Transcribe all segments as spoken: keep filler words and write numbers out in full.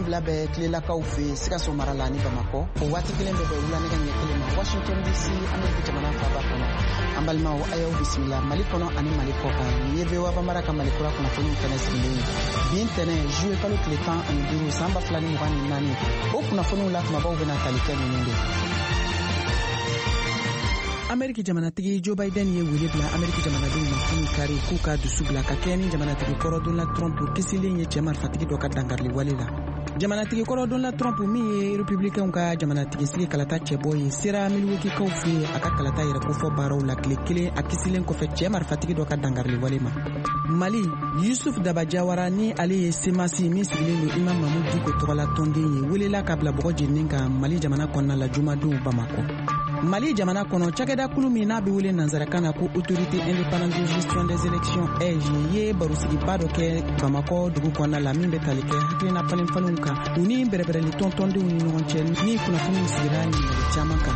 fila bɛ tilelakaw fɛ Sikaso mara la ni Bamako o waati kelen bɛ bɛ wula nɛgɛ ɲɛ kelen ma Washington D C Amerika jamana faaba kɔnɔ an balimaw a y'aw bisimila Mali kɔnɔ ani Mali kɔ kan ni ye V O A Banbara ka Mali kura kunnafoniw kɛnɛ sigilen ye bi ntɛnɛn juillet kalo tile tan ani duuru san ba fila ni mugan ni naani o kunnafoniw la kumabaw bɛna tali kɛ ninnu de. Amerika jamanatigi Joe Biden ye wele bila Amerika jamanadenw ma k'u kari k'u ka dusu bila ka kɛ ni jamanatigi kɔrɔ Donald Trump kisilen ye cɛ marifatigi dɔ ka dangarili wale la. Jamanatigi kɔrɔ Donald Trump min ye républicainw ka jamanatigi sigi kalata cɛbɔ ye sera Milwaukee-kaw fɛ a ka kalata yɛrɛ kofɔ baaraw la tile kelen a kisilen kɔfɛ cɛ marifatigi dɔ ka dangarili wale ma. Mali Yusuf Daba Jawara ni ale ye semasi min sigilen don Imam Mahmud Diko tɔgɔla tɔnden ye welela ka bila bɔgɔ jeninen kan Mali jamana kɔnɔna la jumadenw Bamako. Mali jamana kɔnɔ cakɛda kulu min n'a bɛ wele nanzarakan na ko autorité indépendante de gestion des élections A G ye barosigiba dɔ kɛ Bamako dugu kɔnɔna la min bɛ tali kɛ hakilina falenfalenw kan u ni bɛrɛbɛrɛli tɔntɔndenw ni ɲɔgɔn cɛ ni kunnafoniw sigira ɲininkali caman kan.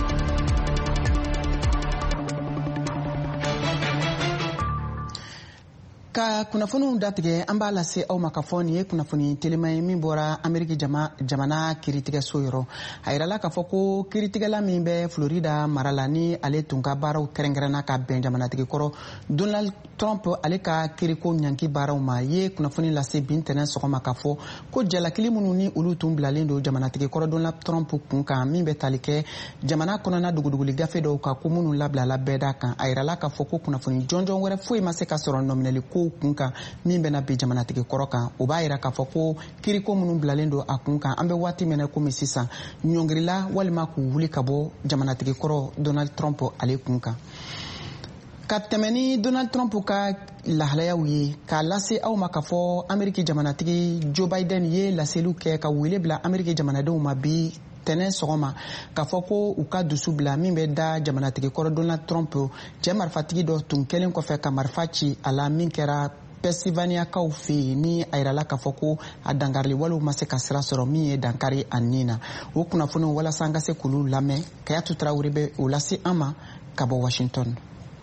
Ka kunnafoniw datigɛ an b'a lase aw ma ka fɔ nin ye kunnafoni telima ye min bɔra Amerika jama, jamana kiritigɛso yɔrɔ a yirala k'a fɔ ko kiritigɛla min bɛ Florida mara la ni ale tun ka baaraw kɛrɛnkɛrɛnna ka bɛn jamanatigi kɔrɔ Donald Trump ale ka kiriko ɲanki baaraw ma ye kunnafoni lase bi ntɛnɛn sɔgɔma ka fɔ ko jalakili minnu ni olu tun bilalen don jamanatigi kɔrɔ Donald Trump kun kan min bɛ tali kɛ jamana kɔnɔna duguduguli gafe dɔw kan ko minnu labilala bɛɛ da kan a yirala k'a fɔ ko kunnafoni jɔnjɔn wɛrɛ foyi ma se ka sɔrɔ nɔminɛli ko kun kan min bɛna bi jamanatigi kɔrɔ kan o b'a yira k'a fɔ ko kiriko minnu bilalen don a kun kan an bɛ waati minɛ komi sisan ɲɔngirila walima k'u wuli ka bɔ jamanatigi kɔrɔ Donald Trump ale kun kan. Ka tɛmɛ ni Donald Trump ka lahalayaw ye k'a lase aw ma k'a fɔ Amerika jamanatigi Joe Biden ye laseliw kɛ ka wele bila Amerika jamanadenw ma bi tɛnɛn sɔgɔma k'a fɔ ko u ka dusu bila min bɛ da jamanatigi kɔrɔ Donald Trump cɛ marifatigi dɔ tun kɛlen kɔfɛ ka marifa ci a la min kɛra Pennsylvania-kaw fɛ yen ni a yirala k'a fɔ ko a dangarili walew ma se ka sira sɔrɔ min ye dankari a nin na o kunnafoniw walasa an ka se k'olu lamɛn Kayatu Tarawele bɛ o lase an ma ka bɔ Washington.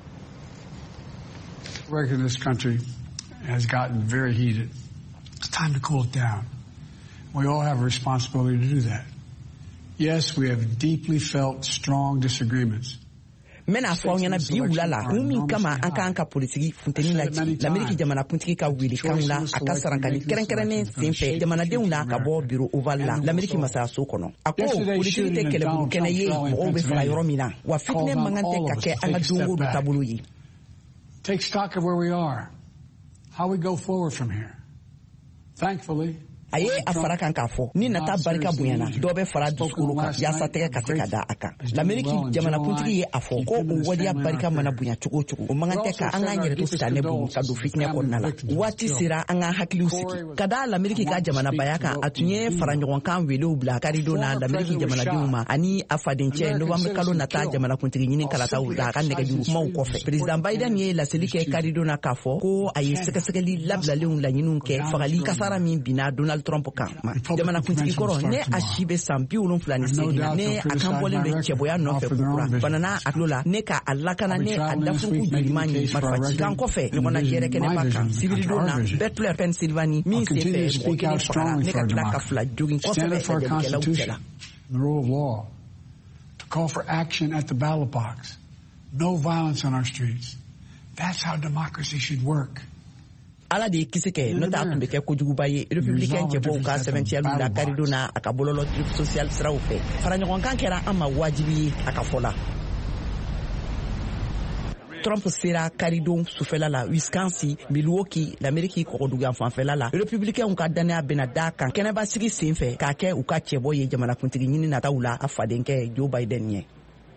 Work in this country has gotten very heated. It's time to cool it down. We all have a responsibility to do that. Yes, we have deeply felt strong disagreements. Mena fɔ ɲɛna bi wula la kun min kama an k'an ka politiki funteni laji l'Amerika jamana kuntigi ka wele kan la a ka sarankali kɛrɛnkɛrɛnnen sen fɛ jamanadenw na ka bɔ biro oval la l'Amerika masayaso kɔnɔ a ko politiki tɛ kɛlɛbolo kɛnɛ ye mɔgɔw bɛ fara yɔrɔ min na wa fitinɛ mankan tɛ ka kɛ an ka dongo du taabolo ye. Take stock of where we are, how we go forward from here. Thankfully, a ye a fara kan k'a fɔ ni nata barika bonyana dɔ bɛ fara dusukolo kan yaasa tɛgɛ ka se ka da a kan l'Amerika jamanakuntigi ye a fɔ ko o waleya barika mana bonya cogo cogo o mankan tɛ ka an k'an yɛrɛ to sitanɛ bolo ka don fitinɛ kɔnɔna la waati sera an k'an hakiliw sigi ka da l'Amerika ka jamanabaya kan a tun ye fara ɲɔgɔnkan welew bila karido na l'Amerika jamanadenw ma ani a fadencɛ novembre kalo nata jamanakuntigi ɲini kalataw la a ka nɛgɛjuru kumaw kɔfɛ président Biden ye laseli kɛ karido na k'a fɔ ko a ye sɛgɛsɛgɛli labilalenw laɲiniw kɛ fagali kasara min binna Donald Trump kan jamanakuntigi kɔrɔ ne a si bɛ san bi wolonfila ni seegin ne a kan bɔlen bɛ cɛbɔya nɔfɛ kukura banana a tulo la ne ka a lakana ne a dafuruku joliman ye marifaci kan kɔfɛ ɲɔgɔnna yɛrɛ kɛnɛba kan sibiridon na Bethlehem Pennsylvanie min sen fɛ mɔgɔ kelen fagara ne ka tila ka fila jogin kɔsɛbɛ lajɛlikɛlaw cɛla. The rule of law to call for action at the ballot box, no violence on our streets. That's how democracy should work. Ala de ye kisi kɛ n'o tɛ a tun bɛ kɛ kojuguba ye républicain cɛbɔw ka sɛbɛntiyaliw la karido na a ka bɔlɔlɔ trip social siraw fɛ faraɲɔgɔnkan kɛra an ma wajibi ye a ka fɔ la. Trump sera karidon sufɛla la Wisconsin, Milwaukee, l'Amerika kɔgɔdugan fanfɛla la républicainw ka danaya bɛna da kan kɛnɛba sigi sen fɛ k'a kɛ u ka cɛbɔ ye jamanakuntigi ɲini nataw la a fadenkɛ Joe Biden ye.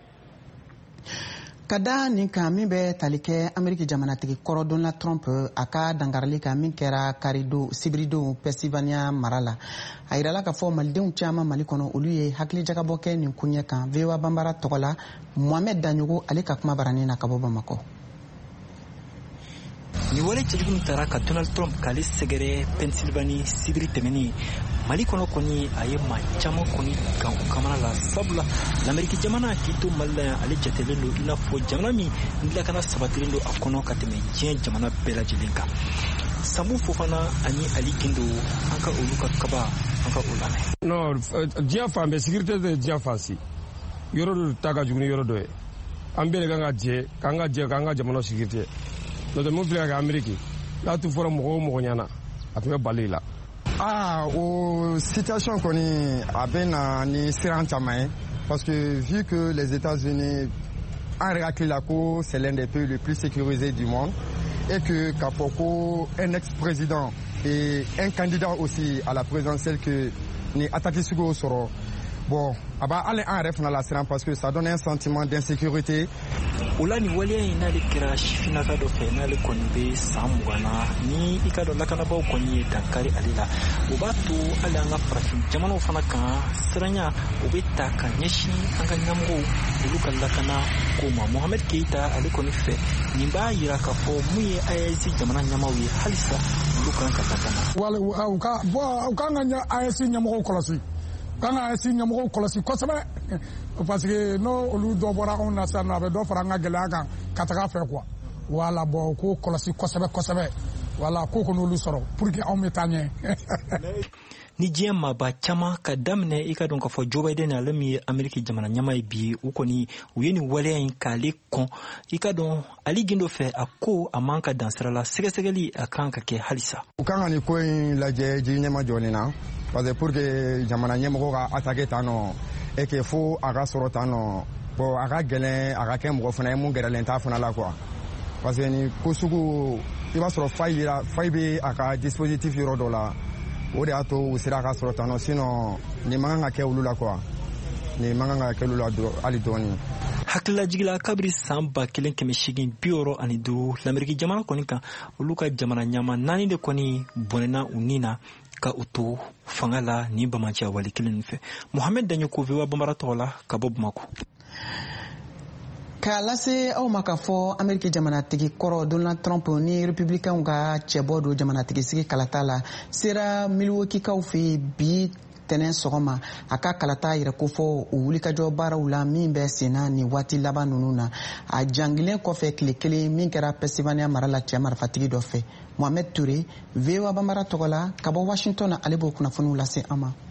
Ka da nin kan min bɛ tali kɛ Amerika jamanatigi kɔrɔ Donald Trump a ka dangarili kan min kɛra karido sibiridon Pennsylvania mara la a yirala k'a fɔ malidenw caman Mali kɔnɔ olu ye hakilijagabɔ kɛ nin kuɲɛ kan V O A Banbara tɔgɔ la Mohamed Danyogo ale ka kuma baranin na ka bɔ Bamakɔ. ni wale cɛjugu tara ka Donald Trump k'ale sɛgɛrɛ Pennsylvania sibiri tɛmɛni Mali kɔnɔ kɔni a ye maa caman kɔni kan u kamana la sabula l'Amérique jamana k'i to Mali la yan ale jatelen don i n'a fɔ jamana min lakana sabatilen don a kɔnɔ ka tɛmɛ diɲɛ jamana bɛɛ lajɛlen kan. Sambu Fofana ani Ali Gindo an ka olu ka kaba an ka o lamɛn. Non, diɲɛ fan bɛɛ sécurité tɛ diɲɛ fan si yɔrɔ dɔ ta ka jugu ni yɔrɔ dɔ ye an bɛɛ de kan ka jɛ k'an ka jɛ k'an ka jamana sécurité n'o tɛ mun filɛ ka kɛ Amérique n'a tun fɔra mɔgɔ o mɔgɔ ɲɛna a tun bɛ bali la. Ah, au situation koni a bɛ na ni siran caman ye parce que vu que les États-Unis en réalité la ko c'est l'un des pays les plus sécurisés du monde et que Kapoko un ex-président et un candidat aussi à la présidentielle que ni attaqué sugo soro bon aba aller en ref na la siran parce que ça donne un sentiment d'insécurité. Ola ni waliya in n'ale kɛra sifinnaka dɔ fɛ n'ale kɔni bɛ san mugan na ni i ka dɔn lakanabaaw kɔni ye dankari ale la o b'a to hali an ka farafin jamanaw fana kan siranya o bɛ ta ka ɲɛsin an ka ɲɛmɔgɔw olu ka lakana ko ma. Mohamed Keita ale kɔni fɛ nin b'a yira k'a fɔ mun ye A E S jamana ɲɛmaaw ye halisa olu kan ka lakana. wala u ka bɔ u kan ka A E S ɲɛmɔgɔw kɔlɔsi kan ka A E S ɲɛmɔgɔw kɔlɔsi kosɛbɛ parce que no olu dɔ bɔra anw na sisan a bɛ dɔ fara an ka gɛlɛya kan ka taga fɛ quoi wala bɔ ko kɔlɔsi kosɛbɛ kosɛbɛ wala ko kɔni olu sɔrɔ pour que anw bɛ taa ɲɛ. Ni diɲɛ maaba caman ka daminɛ i ka dɔn k'a fɔ Joe Biden ale min ye Amérique jamana ɲɛmaa ye bi u kɔni u ye nin waleya in k'ale kɔn i ka dɔn Ali Gindo fɛ a ko a man ka dan sira la sɛgɛsɛgɛli a kan ka kɛ halisa. U kan ka nin ko in lajɛ ji ɲɛma jɔlen na parce que pour que jamana ɲɛmɔgɔ ka attaquer tan nɔ et que fo a ka sɔrɔ tan nɔ bon a ka gɛlɛn a ka kɛ mɔgɔ fana ye mun gɛrɛlen t'a fana la quoi parce que ni ko sugu i b'a sɔrɔ faille yira faille bɛ a ka dispositif yɔrɔ dɔ la o de y'a to u sera a ka sɔrɔ tan nɔ sinon nin man kan ka kɛ olu la quoi nin man kan ka kɛ olu la hali dɔɔni. Hakililajigila kabiri san ba kelen kɛmɛ seegin bi wɔɔrɔ ani duuru l'Amérique jamana kɔni kan olu ka jamana ɲama naani de kɔni bɔnɛna u ni na ka u to fanga la ni bamaciya wale kelen fɛ. Mohamed Daɲo ko V O A Bambara tɔgɔ la ka bɔ Bamako. K'a lase aw ma k'a fɔ Amérique jamanatigi kɔrɔ Donald Trump ni républicains ka cɛbɔ don jamanatigi sigi kalata la sera Milwaukee-kaw fɛ bi tɛnɛn sɔgɔma a ka kalata yɛrɛ ko fɔ o wulikajɔ baaraw la min bɛ senna ni waati laban ninnu na a jangilen kɔfɛ tile kelen min kɛra Pennsylvania mara la cɛ marifatigi dɔ fɛ. Mohamed Touré V O A Bambara tɔgɔ la ka bɔ Washington na ale b'o kunnafoniw lase an ma.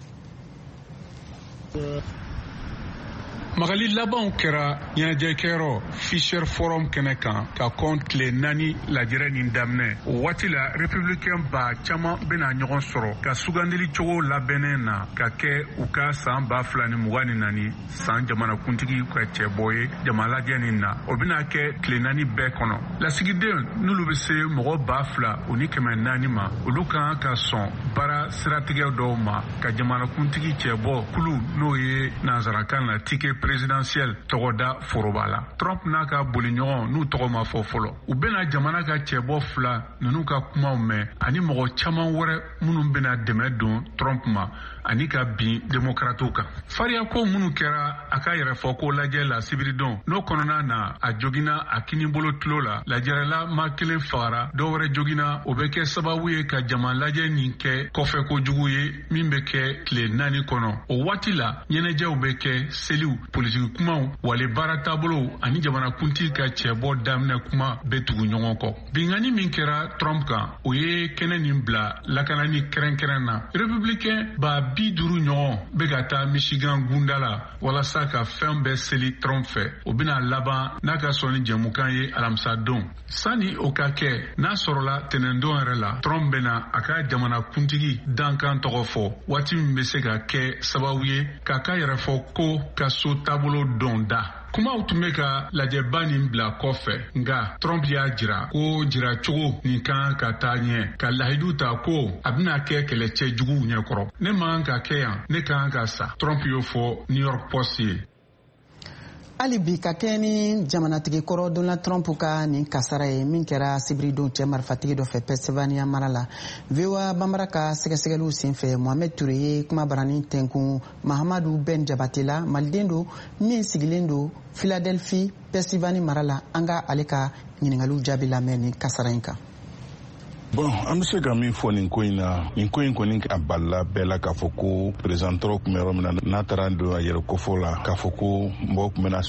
Magali labanw kɛra ɲɛnajɛkɛyɔrɔ Fisher Forum kɛnɛ kan ka kɔn tile naani lajɛrɛ nin daminɛ o waati la républicain ba caman bɛna ɲɔgɔn sɔrɔ ka sugandili cogo labɛnnen na ka kɛ u ka san ba fila ni mugan ni naani san jamanakuntigi ka cɛbɔ ye jama lajɛ nin na o bɛna kɛ tile naani bɛɛ kɔnɔ lasigidenw n'olu bɛ se mɔgɔ ba fila o ni kɛmɛ naani ma olu kan ka sɔn baara siratigɛ dɔw ma ka jamanakuntigi cɛbɔ kulu n'o ye nanzarakan na ticket présidentiel tɔgɔda foroba la. Trump n'a ka boliɲɔgɔn n'u tɔgɔ ma fɔ fɔlɔ u bɛna jamana ka cɛbɔ fila ninnu ka kumaw mɛn ani mɔgɔ caman wɛrɛ minnu bɛna dɛmɛ don Trump ma ani ka bin démocrates kan. Fariya ko minnu kɛra a ka yɛrɛfɔ ko lajɛ la sibiridon n'o kɔnɔna na a jogina a kinibolo tulo la lajɛrɛla maa kelen fagara dɔw wɛrɛ jogina o bɛ kɛ sababu ye ka jama lajɛ nin kɛ kɔfɛ kojugu ye min bɛ kɛ tile naani kɔnɔ o waati la ɲɛnajɛw bɛ kɛ seliw politiki kumaw wale baara taabolow ani jamanakuntigi ka cɛbɔ daminɛ kuma bɛ tugu ɲɔgɔn kɔ. Bingani min kɛra Trump kan o ye kɛnɛ nin bila lakanani kɛrɛnkɛrɛn na républicain ba bi duuru ɲɔgɔn bɛ ka taa Michigan gunda la walasa ka fɛn bɛɛ seli Trump fɛ o bɛna laban n'a ka sɔn ni jɛmukan ye alamisa don. Sani o ka kɛ n'a sɔrɔla tɛnɛndon yɛrɛ la Trump bɛna a ka jamanakuntigi dankan tɔgɔ fɔ waati min bɛ se ka kɛ sababu ye k'a ka yɛrɛ fɔ ko ka so taabolo dɔn da. Kumaw tun bɛ ka lajɛba nin bila kɔfɛ nka Trump y'a jira ko jiracogo nin kan ka taa ɲɛ ka lahidu ta ko a bɛna kɛ kɛlɛcɛ juguw ɲɛkɔrɔ. Ne man ka kɛ yan ne kan ka sa Trump y'o fɔ New York Post ye. Hali bi ka kɛ ni jamanatigi kɔrɔ Donald Trump ka nin kasara ye min kɛra sibiridon cɛ marifatigi dɔ fɛ Pennsylvania mara la V O A Bambara ka sɛgɛsɛgɛliw senfɛ Mohamed Touré ye kuma barani tɛnkun Mahamadu Ben Jabate la maliden don min sigilen don Philadelphie Pennsylvania mara la an ka ale ka ɲininkaliw jaabi lamɛn ni kasara in kan. Bon, an bɛ se ka min fɔ nin ko in na, nin ko in kɔni a balila bɛɛ la k'a fɔ ko président tɔrɔ tun bɛ yɔrɔ min na n'a taara don a yɛrɛ kofɔ la k'a fɔ ko mɔgɔw tun bɛna